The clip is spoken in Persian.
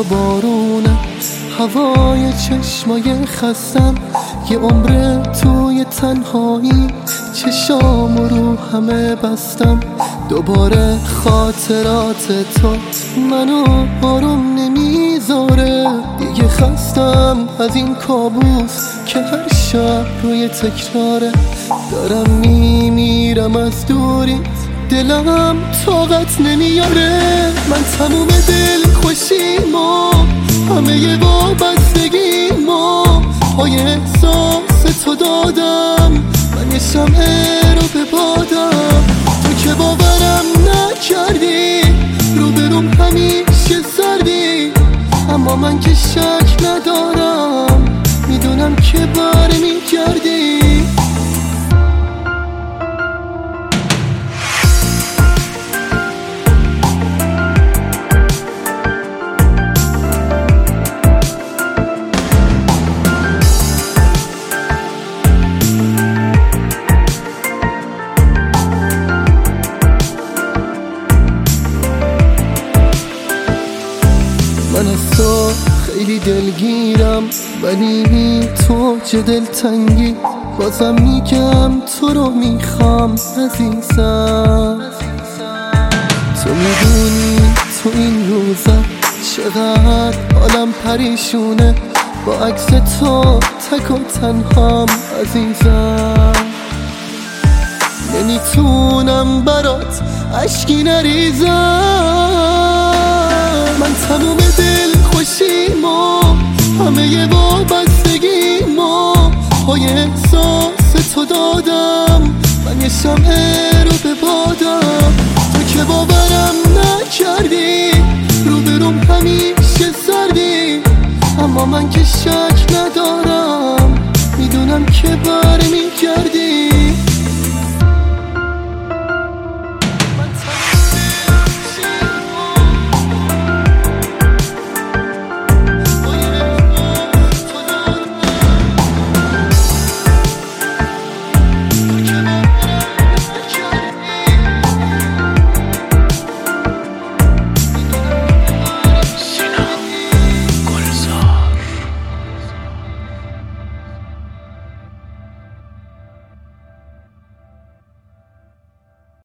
بارونه، هوای چشمای خستم، یه عمر توی تنهایی، چشام رو همه بستم. دوباره خاطرات تو منو آروم نمیذاره، دیگه خستم از این کابوس که هر شب روی تکراره. دارم میمیرم از دوریت، دلم طاقت نمیاره. من تموم دل خوشیمو، همه وابستگیمو پای احساس تو دادم. من یه شمعه رو به بادم، تو که باورم نکردی، روبروم همیشه سردی. اما من که شک ندارم، میدونم که برمیگردی. من از تو خیلی دلگیرم، ولی تو چه دلتنگی. بازم میگم تو رو میخوام عزیزم. تو میدونی تو این روزا چقدر حالم پریشونه، با عکس تو تک و تنهام عزیزم. نمیتونم برات اشکی نریزم. من تموم دل خوشیمو، همه وابستگیمو پای احساس تو دادم. من یه شمعه رو به بادم، تو که باورم نکردی، روبروم همیشه سردی. اما من که شک ندارم، میدونم که برمیگردی.